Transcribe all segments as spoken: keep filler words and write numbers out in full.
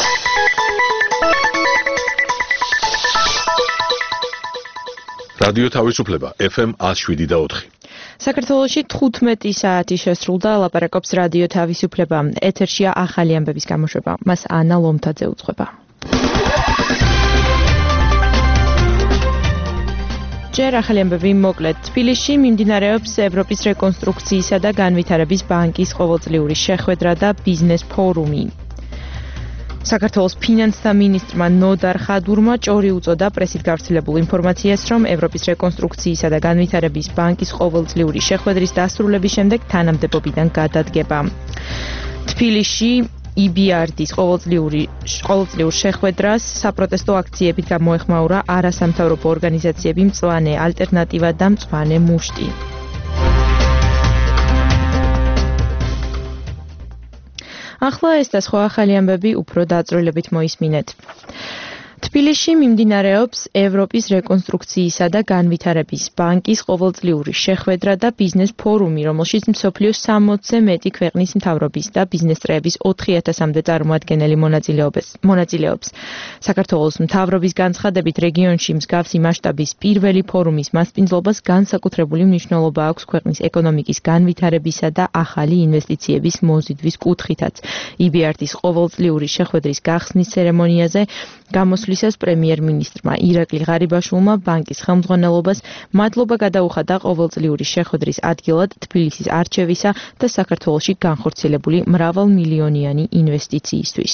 რადიო თავისუფლება ეფ ემ ათს შვიდი და ოთხი. საქართველოში თხუთმეტი საათი შესრულდა, ლაპარაკობს რადიო თავისუფლება. ეთერშია ახალი ამბების გამოშვება. მას ანა ლომთაძე უძღვება. ჯერ ახალი ამბები მოკლედ. თბილისში მიმდინარეობს ევროპის რეკონსტრუქციისა და განვითარების ბანკის ყოველწლიური შეხვედრა და ბიზნეს ფორუმი. საქართველოს ფინანსთა მინისტრმა ნოდარ ხადურმა ჭორი უწოდა პრესით გავრცელებულ ინფორმაციას, რომ ევროპის რეკონსტრუქციისა და განვითარების ბანკის ყოველწლიური შეხვედრის დასრულების შემდეგ თანამდებობიდან გადადგება. თბილისში ი ბი არ დის ყოველწლიური ყოველწლიურ შეხვედრას საპროტესტო აქციებით გამოეხმაურა არასამთავრობო ორგანიზაციები მწვანე ალტერნატივა და მწვანე მუშტი. ახლა ეს და სხვა ახალი ამბები უფრო დაწვრილებით მოისმინეთ. თბილისში მიმდინარეობს ევროპის რეკონსტრუქციისა და განვითარების ბანკის ყოველწლიური შეხვედრა და ბიზნეს ფორუმი, რომელშიც მსოფლიოს სამოცზე მეტი ქვეყნის მთავრობის და ბიზნეს წრეების ოთხი ათასამდე წარმომადგენელი მონაწილეობს. საქართველოს მთავრობის განცხადებით, რეგიონში მსგავსი მასშტაბის პირველი ფორუმის მასპინძლობას განსაკუთრებული მნიშვნელობა აქვს ქვეყნის ეკონომიკის განვითარებისა და ახალი ინვესტიციების მოზიდვის კუთხითაც. ი ბი არ დის ყოველწლიური შეხვედრის გახსნის ცერემონიაზე გამოსვლისას პრემიერ-მინისტრმა ირაკლი ღარიბაშვილმა ბანკის ხელმძღვანელობას მადლობა გადაუხადა ყოველწლიური შეხვედრის ადგილად თბილისის არჩევისა და საქართველოში განხორციელებული მრავალმილიონიანი ინვესტიციისთვის.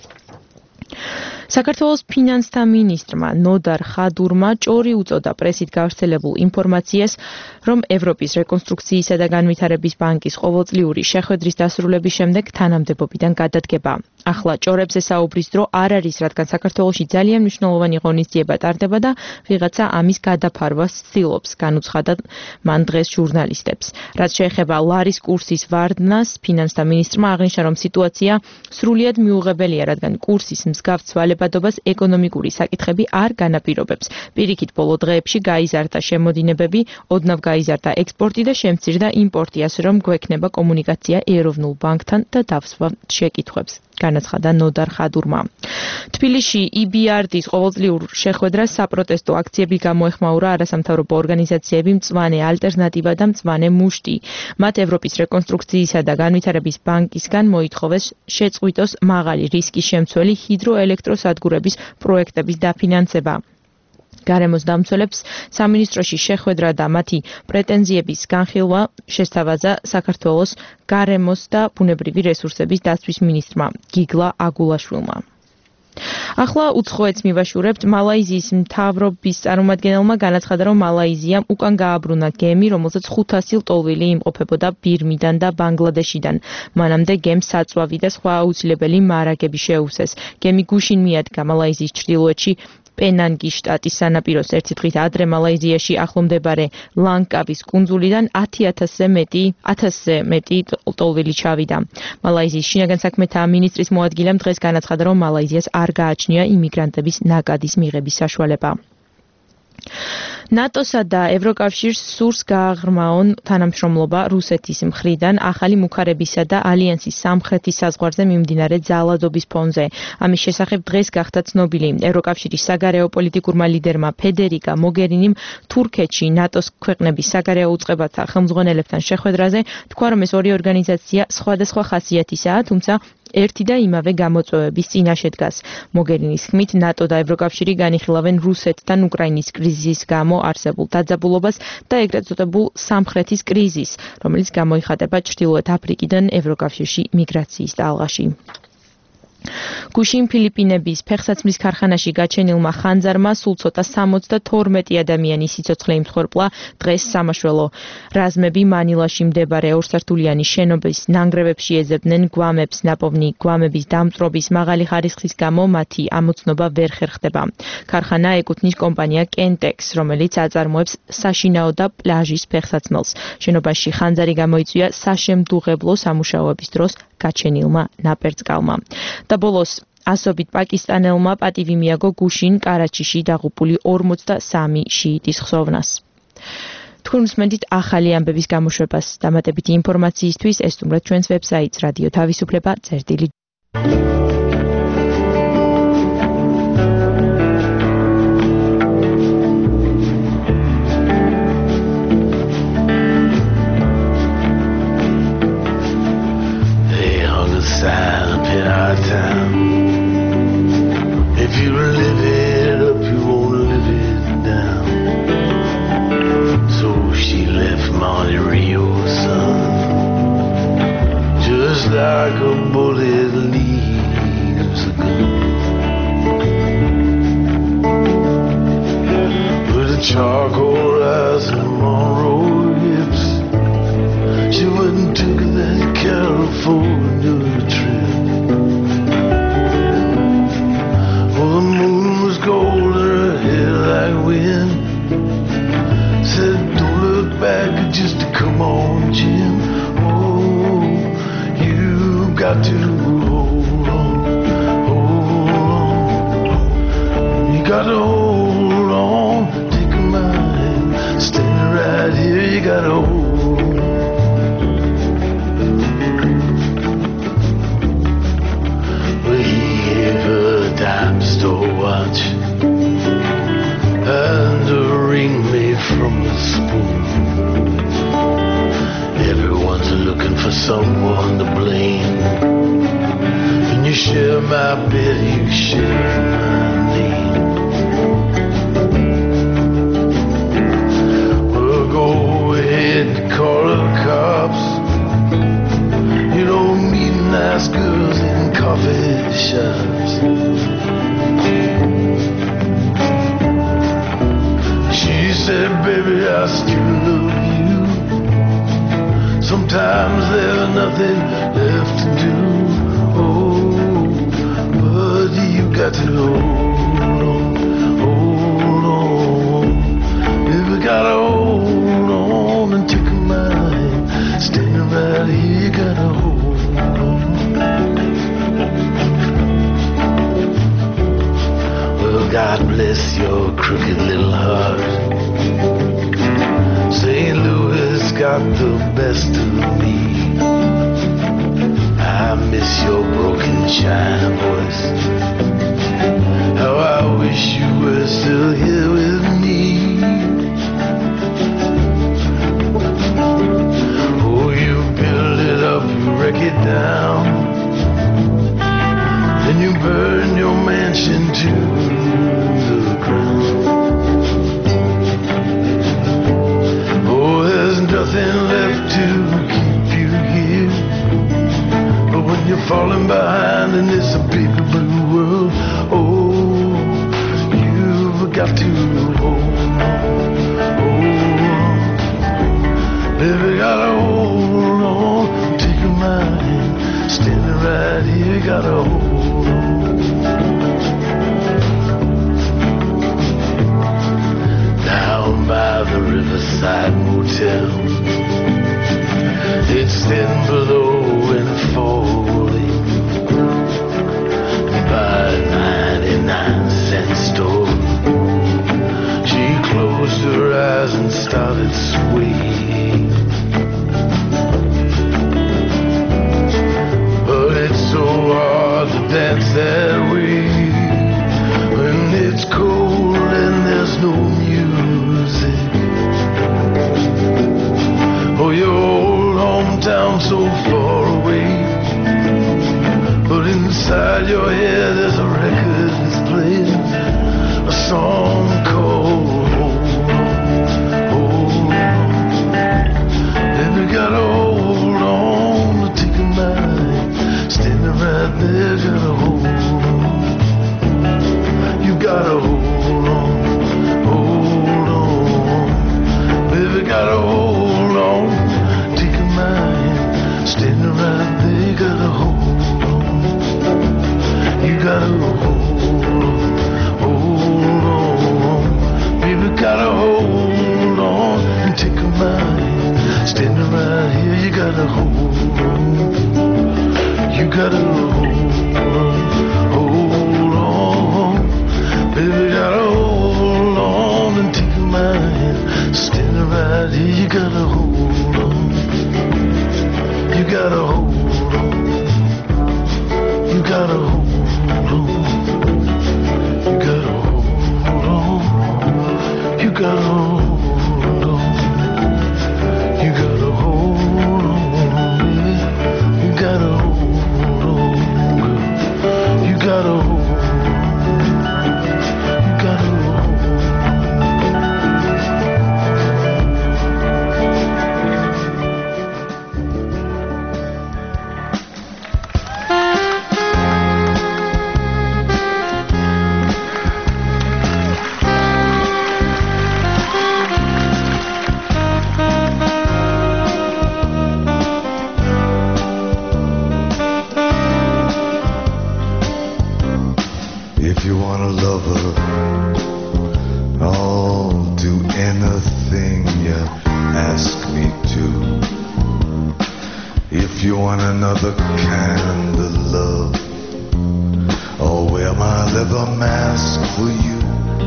საქართველოს ფინანსთა მინისტრმა ნოდარ ხადურმა ჭორი უწოდა პრესით გავრცელებულ ინფორმაციას, რომ ევროპის რეკონსტრუქციისა და განვითარების ბანკის ყოველწლიური შეხვედრის დასრულების შემდეგ თანამდებობიდან გადადგება. ახლა ჭორებზე საუბრის დრო არ არის, რადგან საქართველოში ძალიან მნიშვნელოვანი ღონისძიება ტარდება და ვიღაცა ამის გადაფარვას ცდილობს, განუცხადა მან დღეს ჟურნალისტებს. რაც შეეხება ლარის კურსის ვარდნას, ფინანსთა მინისტრმა აღნიშნა, რომ სიტუაცია სრულიად მიუღებელია, რადგან კურსის მსგავს ცვალებადობას ეკონომიკური საკითხები არ განაპირობებს. პირიქით, ბოლო დღეებში გაიზარდა შემოდინებები, ოდნავ გაიზარდა ექსპორტი და შემცირდა იმპორტი, ასე რომ გვექნება კომუნიკაცია ეროვნულ ბანკთან და დავსვა შეკითხვებს. განაცხადა ნოდარ ხადურმა. თბილისში ი ბი არ დის ყოველწლიურ შეხვედრას საპროტესტო აქციები გამოეხმაურა არასამთავრობო ორგანიზაციები მწვანე ალტერნატივა და მწვანე მუშტი. მათ ევროპის რეკონსტრუქციისა და განვითარების ბანკისგან მოითხოვეს შეწყვიტოს მაღალი რისკის შემცველი ჰიდროელექტროსადგურების პროექტების დაფინანსება. გარემოს დამცველებს სამინისტროში შეხვედრა და მათი პრეტენზიების განხილვა შესთავაზა საქართველოს გარემოს და ბუნებრივი რესურსების დაცვის მინისტრმა გიგლა აგულაშვილმა. ახლა უცხოეთს მივაშურებთ. მალაიზიის მთავრობის წარმომადგენელმა განაცხადა, რომ მალაიზიამ უკან გააბრუნა გემი, რომელსაც ხუთასი ლტოლვილი იმყოფებოდა ბირმიდან და ბანგლადეშიდან. მანამდე გემს საწვავი და სხვა აუცილებელი მარაგები შეუსეს. გემი გუშინ მიადგა მალაიზიის ჩრდილოეთში პენანგის შტატის სანაპიროს. ერთი დღით ადრე მალაიზიაში ახლომდებარე ლანკავის კუნძულიდან ათი ათასზე მეტი ათასზე მეტი ლტოლვილი ჩავიდა. მალაიზიის შინაგან საქმეთა მინისტრის მოადგილემ დღეს განაცხადა, რომ მალაიზიას არ გააჩნია იმიგრანტების ნაკადის მიღების საშუალება. ნატოსა და ევროკავშირს სურს გააღრმაონ თანამშრომლობა რუსეთის მხრიდან ახალი მუქარებისა და ალიანსის სამხრეთის საზღვარზე მიმდინარე ძალადობის ფონზე. ამის შესახებ დღეს გახდა ცნობილი. ევროკავშირის საგარეო პოლიტიკურმა ლიდერმა ფედერიკა მოგერინიმ თურქეთში ნატოს ქვეყნების საგარეო უწყებათა ხელმძღვანელებთან შეხვედრაზე თქვა, რომ ეს ორი ორგანიზაცია სხვადასხვა ხასიათისაა, თუმცა ერთი და იმავე გამოწვევების წინაშე დგას. მოგერინის ხმით ნატო და ევროკავშირი განიხილავენ რუსეთთან უკრაინის კრიზისის გამო არსებულ დაძაბულობას და ეგრეთ წოდებულ სამხრეთის კრიზისს, რომელიც გამოიხატება ჩრდილოეთ აფრიკიდან ევროკავშირში მიგრაციის ტალღაში. გუშინ ფილიპინების ფეხსაცმლის ქარხანაში გაჩენილმა ხანძარმა სულ ცოტა სამოცდათორმეტი ადამიანის სიცოცხლე იმსხვერპლა დღეს სამაშველო. რაზმები მანილაში მდებარე ორსართულიანი შენობის ნანგრევებში ეძებდნენ გვამებს. ნაპოვნი გვამების დამწვრობის მაღალი ხარისხის გამო მათი ამოცნობა ვერ ხერხდება. ქარხანა ეკუთვნის კომპანია კენტექს, რომელიც აწარმოებს საშინაო და პლაჟის ფეხსაცმელს. შენობაში ხანძარი გამოიწვია საშემდუღებლო სამუშაოების დროს გაჩენილმა ნაპერწკალმა. და ბოლოს ასობით პაკისტანელმა პატივი მიაგო გუშინ კარაჩიში დაღუპული ორმოცდასამი შიიტის ხსოვნას. თქვენ უსმენთ ახალი ამბების გამოშვებას. დამატებითი ინფორმაციისთვის ესტუმრეთ ჩვენს ვებსაიტს რადიო თავისუფლება წერტილი. bullet leaves a gun. With a charcoal eyes and Monroe hips, she wouldn't take that California trip. Well, the moon was gold and her hair like wind. Said, don't look back, just come on, Jim. Oh, you got to hold on, hold on. You got to hold on, take my hand, stand right here, you got to hold on. Well, he gave her a dime store watch and a ring made from a spoon. Everyone's looking for someone to blame. When you share my bed, you share my name. Well, go ahead and call the cops. You don't meet nice girls in coffee shops. She said, baby, I still love you. Sometimes there's nothing left to do. Oh, but you got to hold on, hold on. Baby, gotta hold on and take my hand. Standing right here, you gotta hold on. Well, God bless your crooked little heart. Saint Louis got the best of me. I miss your broken china voice. How I wish you were still here with me. Oh, you build it up, you wreck it down, then you burn your mansion to the ground. Oh, there's nothing left to keep you here. But when you're falling behind in this big blue world, oh, you've got to hold on, hold on. Baby, gotta hold on, take my hand, standing right here, gotta hold on. Down by the Riverside Motel, it's thin below and falling. By a ninety-nine cent store, she closed her eyes and started swaying. But it's so hard to dance that way when it's cold and there's no music. Oh, your old hometown so far away, but inside your head there's a record that's playing a song called Hold On, Hold On. Baby, gotta hold on to take a mind, standing right there, gotta hold on. You gotta hold on, hold on. Baby, gotta hold on, take a mind, standing right there, gotta hold on. You gotta hold on, hold on. Baby, gotta hold on and take a mind, standing right here, you gotta hold on. You gotta hold on, hold on. Baby, gotta hold on and take a mind, standing right here, you gotta hold on. You gotta hold on. You gotta hold on. You gotta hold on. You gotta hold on. You gotta hold on, baby. You gotta hold on, girl. You gotta hold on. You gotta hold on. wanna love her, I'll do anything you ask me to. If you want another kind of love, I'll wear my leather mask for you.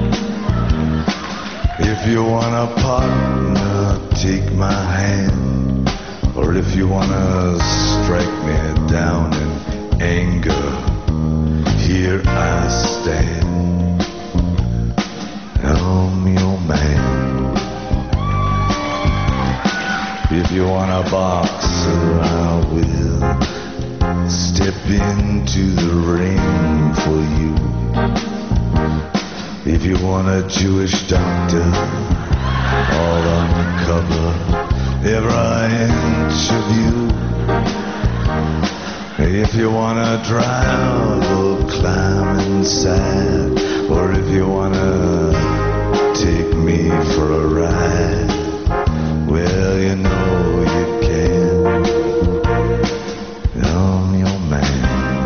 If you want a partner, take my hand. Or if you wanna strike me down in anger, here I stand. I'm your man. If you want a boxer, I will step into the ring for you. If you want a Jewish doctor, I'll uncover every inch of you. If you wanna drive or climb inside, or if you wanna take me for a ride, well, you know you can. I'm your man.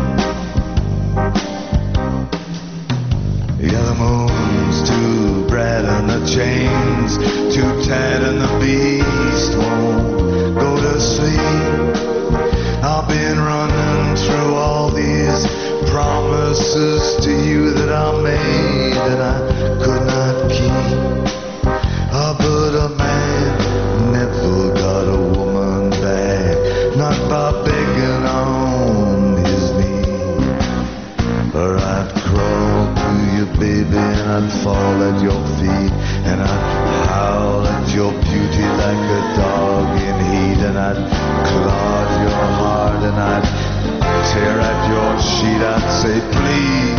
Yeah, the moon's too bright and the chains too tight and the beast won't go to sleep. I've been running through all these promises to you that I made and I could not keep. Oh, but a man never got a woman back, not by begging on his knee. Or I'd crawl to you, baby, and I'd fall at your feet, and I'd howl at your beauty like a dog in heat, and I'd claw at your heart, and I'd tear at your sheet. I'd say, please,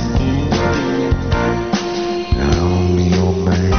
I'm your man.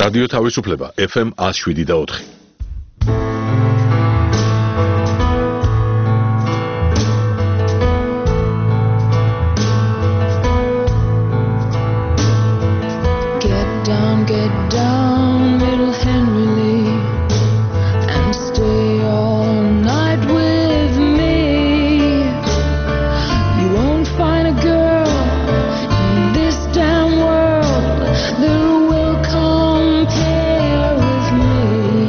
რადიო თავისუფლება ეფ ემ one oh seven და four. Get down, get down, little Henry Lee, and stay all night with me. You won't find a girl in this damn world that will compare with me.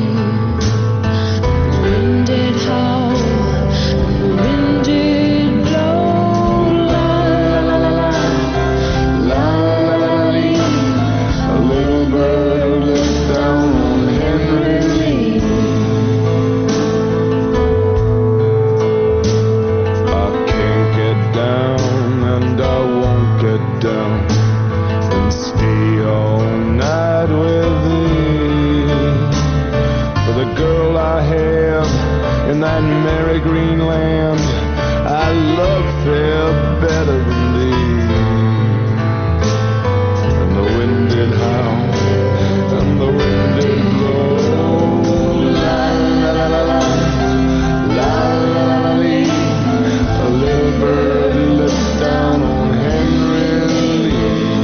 The wind did howl, and the wind did blow, la la la la la, la la la lee. A little bird looked down on Henry Lee. I can't get down and I won't get down and stay all night with thee. For the girl I have in that merry green land, I love fair better than thee. And the wind did howl, and the wind did blow, la la la la la, la la la lee. A little bird looked down on Henry Lee.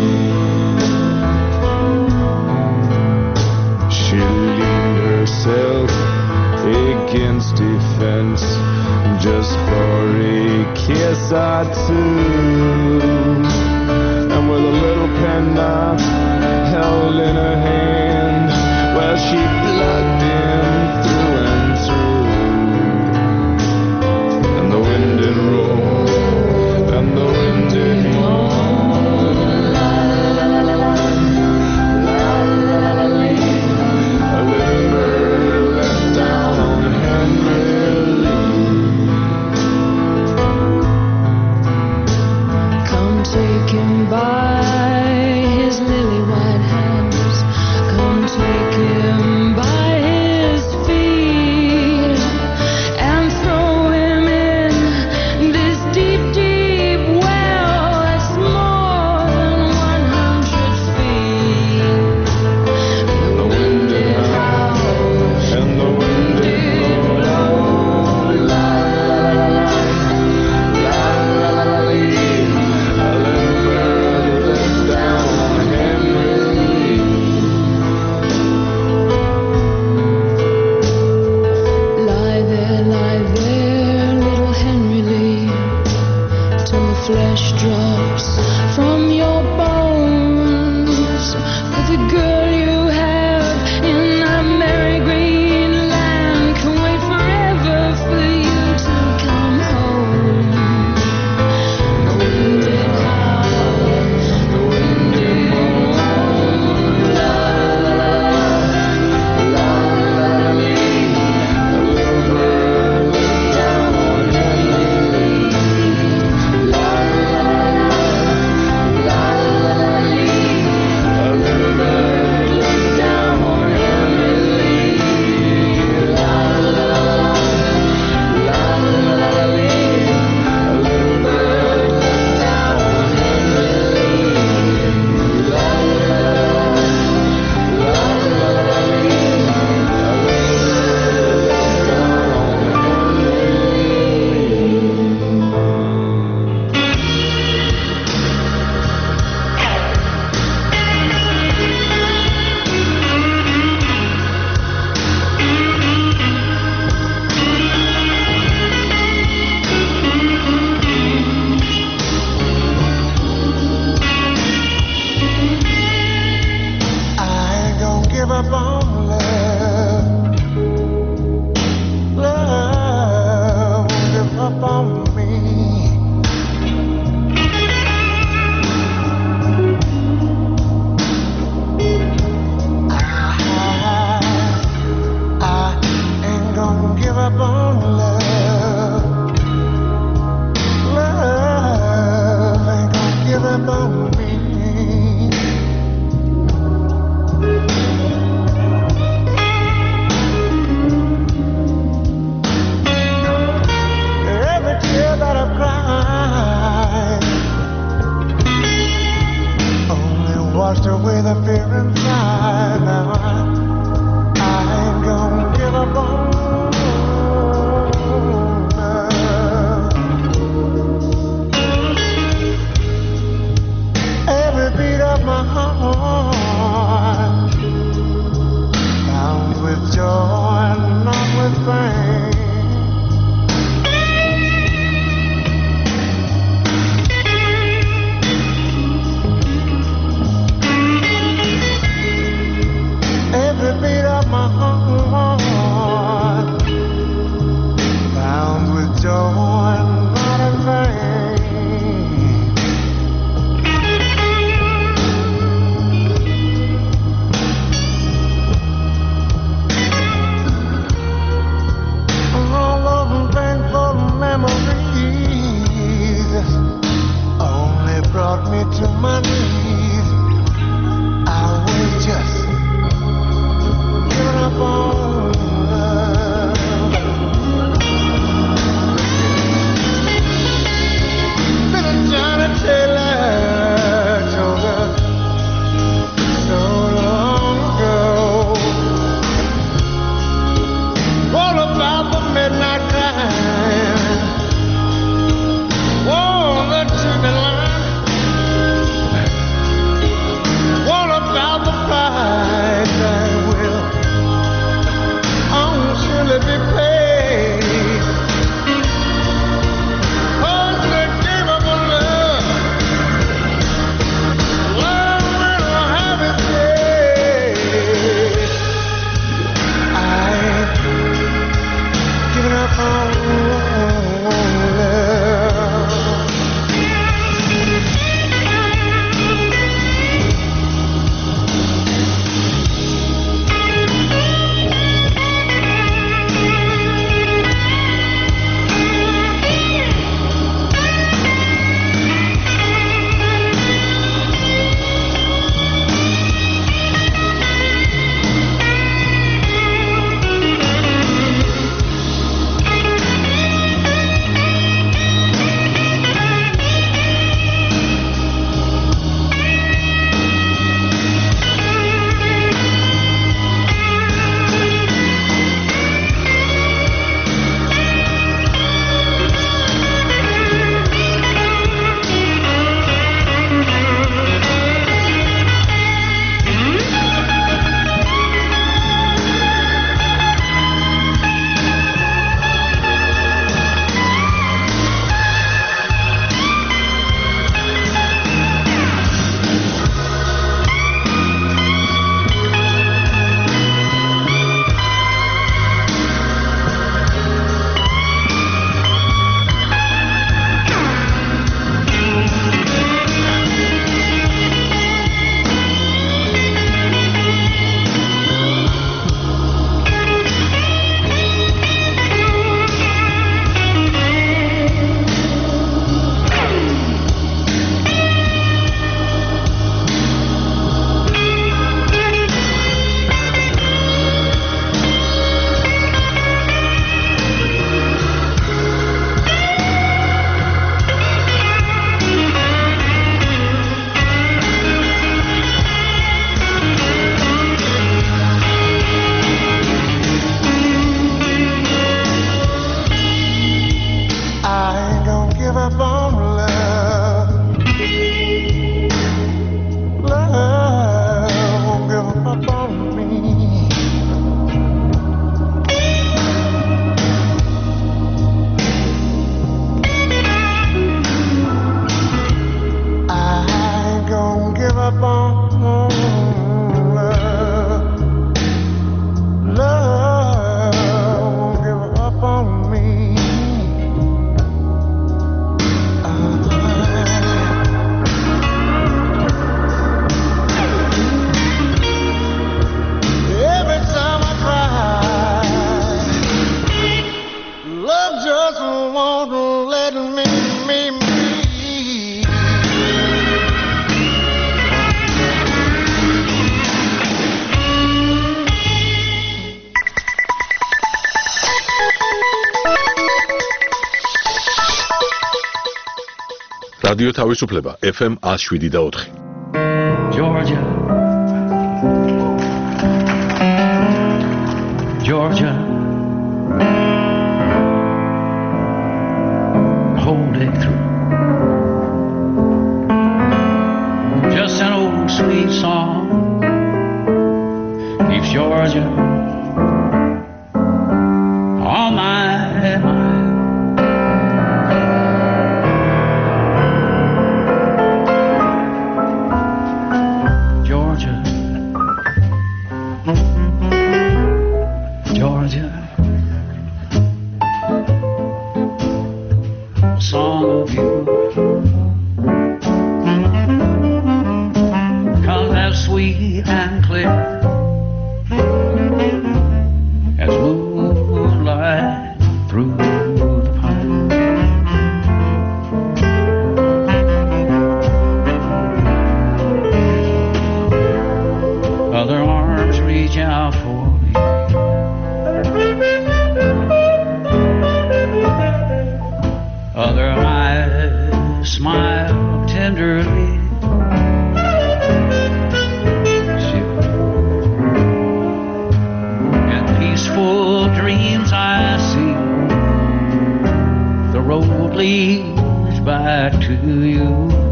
She leaned herself against a fence just for a kiss or two, and with a little penknife held in her hand, well, she plugged him through and through. And the wind did roll, and the wind did moan, la la la la la, la la la lee. A little bird let down on Henry Lee. Come take him by his lily white hands. Come take him by his feet and throw him in this deep, deep well that's more than one hundred feet. And the wind did howl, and the wind did blow, la la la la la, la la la lee. A little bird looked down on Henry Lee. Lie there, lie there, little Henry Lee, till the flesh drops from your bones. For the girl you have in that merry green land can wait forever for you to come home. The wind did howl, the wind did moan, la la la la, la la la lee. A little bird looked down on Henry Lee, la la la la, la la la lee. A little bird with a fear inside. Now I, I ain't gonna give up on love. Every beat of my heart bound with joy and not with pain. Every beat of my heart bound with joy and not in vain. All those painful memories only brought me to my knees. I was just giving up on love. Little Johnny Taylor told us so long ago all about the midnight time. Oh, the chicken line. All about the price that will surely be paid. Oh, they gave up on love. Love will have its day. I ain't giving up on love. რადიო თავისუფლება ეფ ემ one oh seven point four. Georgia Georgia, hold it through. Just an old sweet song keeps Georgia on my mind. Georgia, Georgia, a song of you comes as sweet and clear as moonlight through the pine. Other arms reach out for me, other eyes smile tenderly. In peaceful dreams I see the road leads back to you.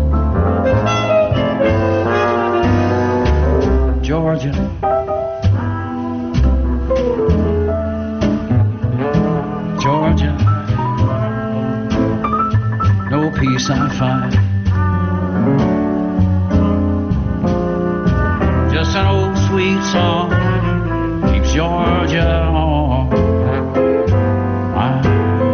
Georgia, Georgia, no peace I find, just an old sweet song keeps Georgia on my mind.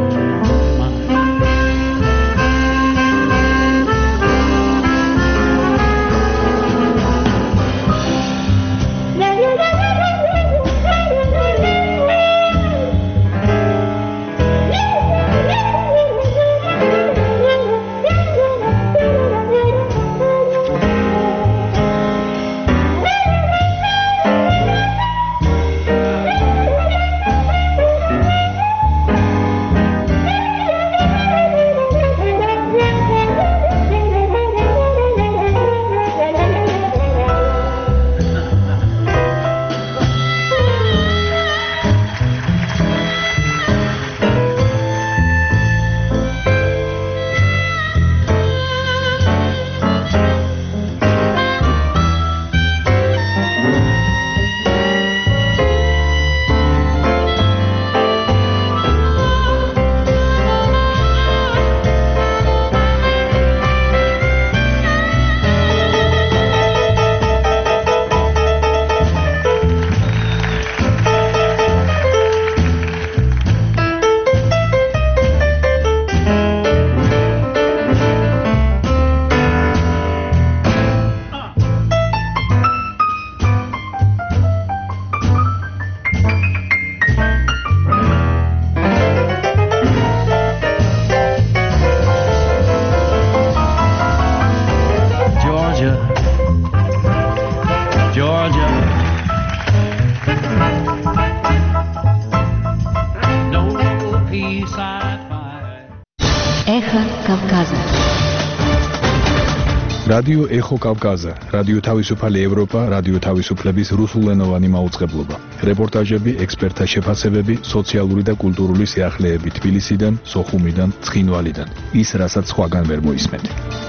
რადიო ეხო კავკაზა, რადიო თავისუფალი ევროპა, რადიო თავისუფლების რუსულენოვანი მაუწყებლობა. რეპორტაჟები, ექსპერტთა შეფასებები, სოციალური და კულტურული სიახლეები თბილისიდან, სოხუმიდან, ცხინვალიდან. ის, რასაც სხვაგან ვერ მოისმენთ.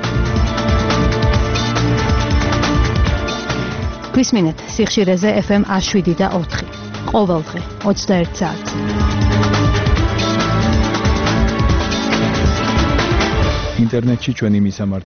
გვისმინეთ სიხშირეზე ეფ ემ one seven და four. ყოველდღე ოცდაერთ საათს. ინტერნეტში ჩვენი მისამართი